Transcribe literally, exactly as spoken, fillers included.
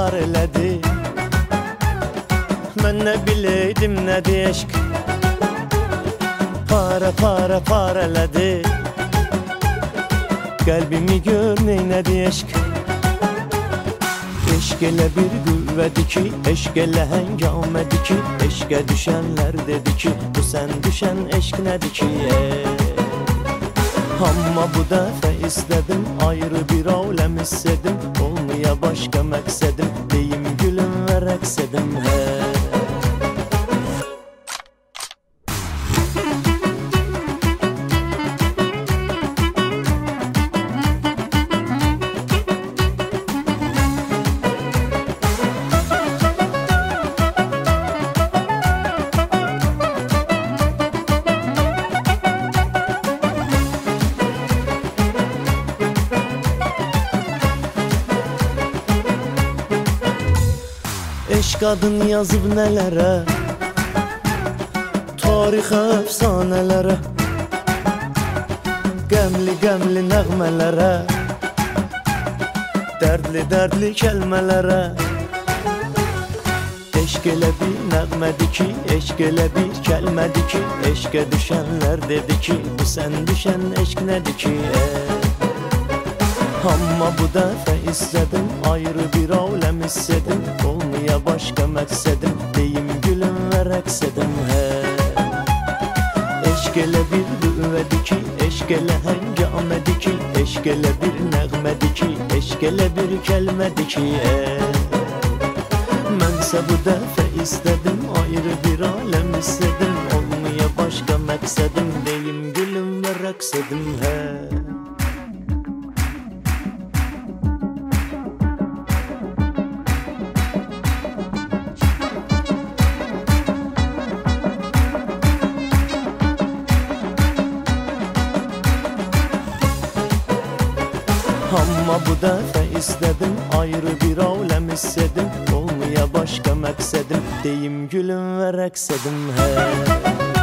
par elədi. Mən nə biləydim nədir eşq, para para par elədi. Qəlbimi gör neynədi eşq. Eşq elə bir qüvvədir ki, eşq elə həngamədir ki, eşqə düşənlər dedi ki, bu sən düşən eşq nədir ki, ey. Amma bu dəfə istədim, ayrı bir aləm hissedim, olmaya başqa məqsədim, deyim gülüm və rəqs edim, hey. Eşq adın yazıb nələrə, tarixə, əfsanələrə, qəmli-qəmli nəğmələrə, dərdli-dərdli kəlmələrə. Eşq elə bir nəğmədir ki, eşq elə bir kəlmədir ki, eşqə düşənlər dedi ki, bu sən düşən eşq nədir ki, ey. Amma bu dəfə istədim, ayrı bir aləm hissedim, olmaya başqa məqsədim, deyim gülüm və rəqs edim, hey. Eşq elə bir qüvvədir ki, eşq elə həngamədir ki, eşq elə bir nəğmədir ki, eşq elə bir kəlmədir ki, ey. Mənsə bu dəfə istədim, ayrı bir aləm hissedim, olmaya başqa məqsədim, deyim gülüm və rəqs edim, hey. Amma bu dəfə istədim, ayrı bir aləm hissedim, olmaya başqa məqsədim, deyim gülüm və rəqs edim, hey.